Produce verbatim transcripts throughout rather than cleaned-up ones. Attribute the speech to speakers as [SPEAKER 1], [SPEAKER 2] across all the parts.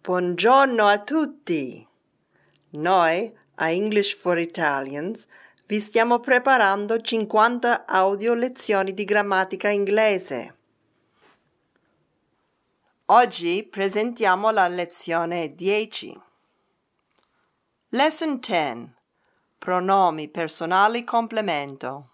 [SPEAKER 1] Buongiorno a tutti! Noi, a English for Italians, vi stiamo preparando cinquanta audio lezioni di grammatica inglese. Oggi presentiamo la lezione dieci. Lesson ten. Pronomi personali complemento.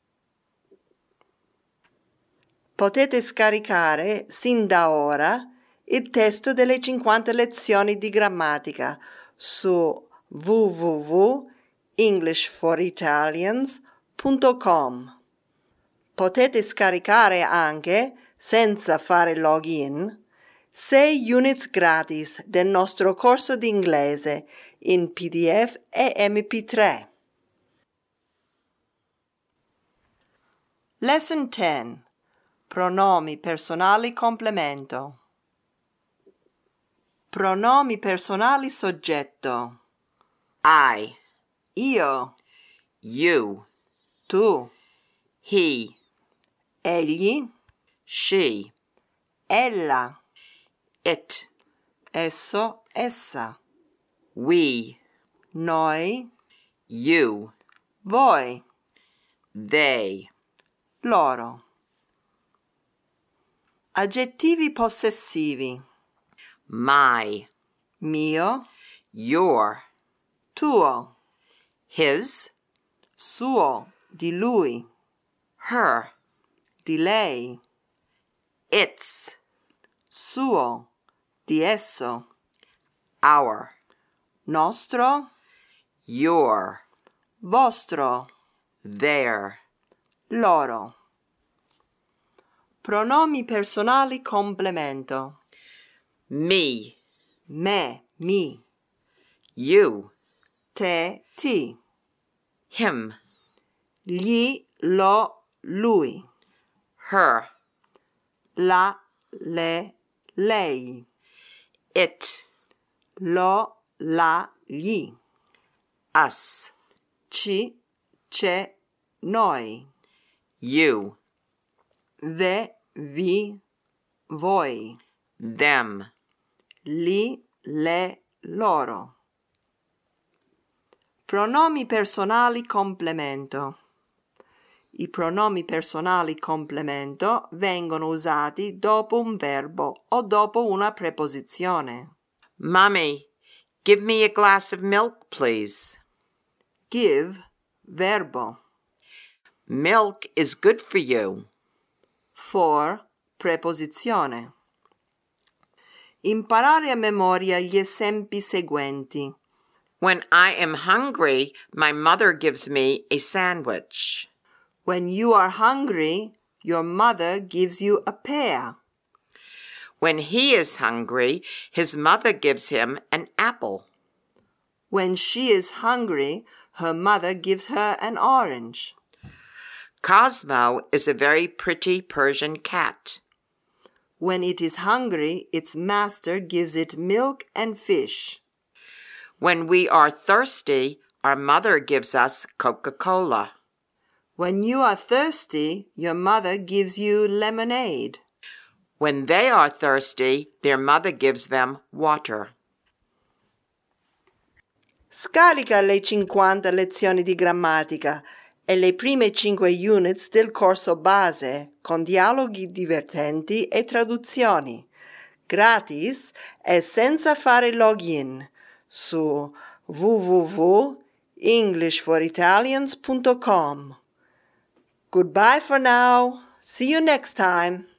[SPEAKER 1] Potete scaricare sin da ora il testo delle cinquanta lezioni di grammatica su w w w punto english for italians punto com. Potete scaricare anche, senza fare login, sei units gratis del nostro corso di inglese in P D F e M P tre. Lesson ten. Pronomi personali complemento. Pronomi personali soggetto.
[SPEAKER 2] I,
[SPEAKER 1] Io,
[SPEAKER 2] you,
[SPEAKER 1] tu,
[SPEAKER 2] he,
[SPEAKER 1] egli,
[SPEAKER 2] she,
[SPEAKER 1] ella,
[SPEAKER 2] it,
[SPEAKER 1] esso, essa,
[SPEAKER 2] we,
[SPEAKER 1] noi,
[SPEAKER 2] you,
[SPEAKER 1] voi,
[SPEAKER 2] they.
[SPEAKER 1] loro. Aggettivi possessivi.
[SPEAKER 2] My,
[SPEAKER 1] Mio,
[SPEAKER 2] your,
[SPEAKER 1] tuo,
[SPEAKER 2] his,
[SPEAKER 1] suo, di lui,
[SPEAKER 2] her,
[SPEAKER 1] di lei,
[SPEAKER 2] its,
[SPEAKER 1] suo, di esso,
[SPEAKER 2] our,
[SPEAKER 1] nostro,
[SPEAKER 2] your,
[SPEAKER 1] vostro,
[SPEAKER 2] their.
[SPEAKER 1] loro. Pronomi personali complemento.
[SPEAKER 2] Me,
[SPEAKER 1] Me, mi,
[SPEAKER 2] you,
[SPEAKER 1] te, ti,
[SPEAKER 2] him,
[SPEAKER 1] gli, lo, lui,
[SPEAKER 2] her,
[SPEAKER 1] la, le, lei,
[SPEAKER 2] it,
[SPEAKER 1] lo, la, gli,
[SPEAKER 2] us,
[SPEAKER 1] ci, ce, noi,
[SPEAKER 2] you,
[SPEAKER 1] ve, vi, voi,
[SPEAKER 2] them.
[SPEAKER 1] li, le, loro. Pronomi personali complemento. I pronomi personali complemento vengono usati dopo un verbo o dopo una preposizione.
[SPEAKER 2] Mommy, give me a glass of milk, please.
[SPEAKER 1] Give, verbo.
[SPEAKER 2] Milk is good for you.
[SPEAKER 1] For, preposizione. Imparare a memoria gli esempi seguenti.
[SPEAKER 2] When I am hungry, my mother gives me a sandwich.
[SPEAKER 1] When you are hungry, your mother gives you a pear.
[SPEAKER 2] When he is hungry, his mother gives him an apple.
[SPEAKER 1] When she is hungry, her mother gives her an orange.
[SPEAKER 2] Cosmo is a very pretty Persian cat.
[SPEAKER 1] When it is hungry, its master gives it milk and fish.
[SPEAKER 2] When we are thirsty, our mother gives us Coca-Cola.
[SPEAKER 1] When you are thirsty, your mother gives you lemonade.
[SPEAKER 2] When they are thirsty, their mother gives them water.
[SPEAKER 1] Scarica le cinquanta lezioni di grammatica e le prime cinque units del corso base con dialoghi divertenti e traduzioni, gratis e senza fare login, su w w w punto english for italians punto com. Goodbye for now. See you next time.